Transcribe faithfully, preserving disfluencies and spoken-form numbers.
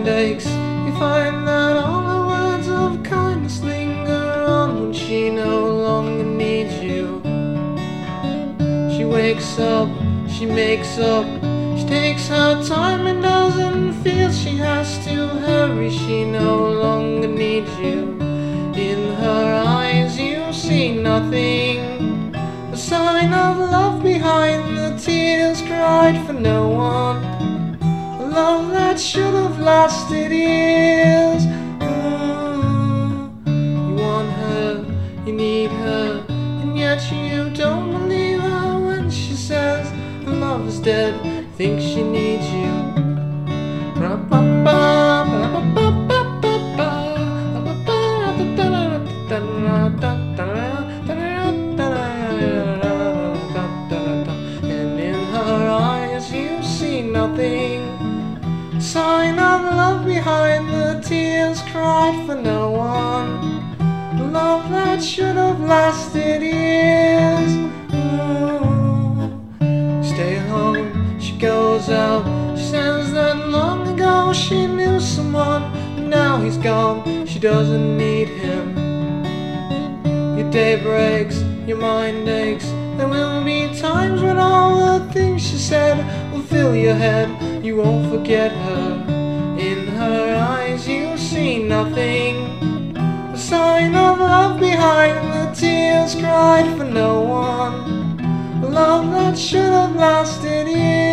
mind aches. You find that all her words of kindness linger on when she no longer needs you. She wakes up, she makes up, she takes her time and doesn't feel she has to hurry. She no longer needs you. In her eyes you see nothing, a sign of love behind the tears cried for no one, a love that should have lasted years. Mm, you want her, you need her, and yet you don't believe her when she says her love is dead. Think she needs you. And in her eyes you see nothing, a sign of love behind the tears cried for no one, a love that should have lasted years. Ooh. Stay home, she goes out. She says that long ago she knew someone, but now he's gone, she doesn't need him. Your day breaks, your mind aches. There will be times when all the things she said will fill your head. You won't forget her. In her eyes you see nothing, a sign of love behind the tears cried for no one, a love that should have lasted years.